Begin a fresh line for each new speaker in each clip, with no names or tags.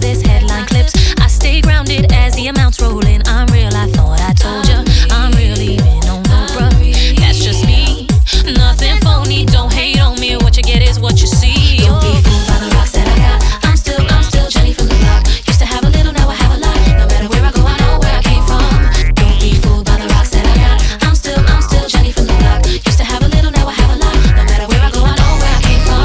this headline clips. I stay grounded as the amounts rolling. I'm real, I thought I told ya. I'm real even on Oprah. That's just me, nothing phony. Don't hate on me, what you get is what you see. Don't be fooled by the rocks that I got. I'm still Jenny from the block. Used to have a little, now I have a lot. No matter where I go, I know where I came from. Don't be fooled by the rocks that I got. I'm still Jenny from the block. Used to have a little, now I have a lot. No matter where I go, I know where I came from.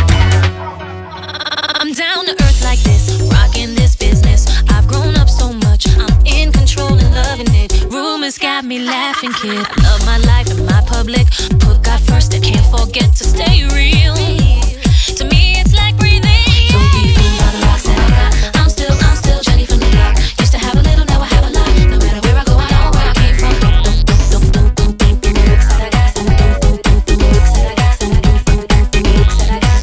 I'm down to earth like this, rocking this business. I've grown up so much, I'm in control and loving it. Rumors got me laughing, kid. I love my life and my public. Put God first, I can't forget to stay real. To me, it's like breathing. Don't be fooled by the rocks that I got. I'm still Jenny from the block. Used to have a little, now I have a lot. No matter where I go, I know where I came from. Rocks that I got. Rocks that I got. Rocks that I got.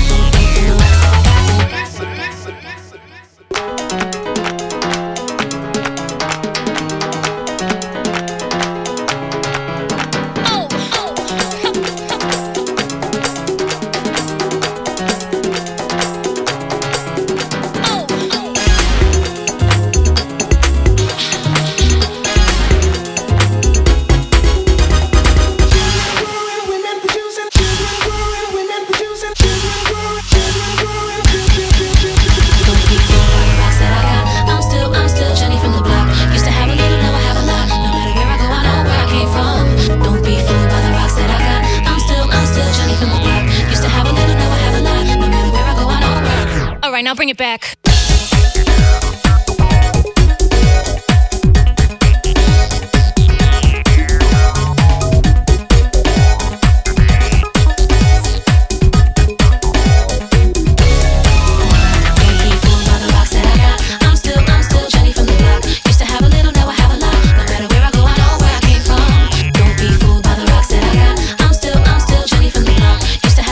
Now bring it back.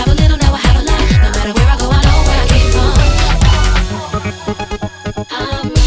I'm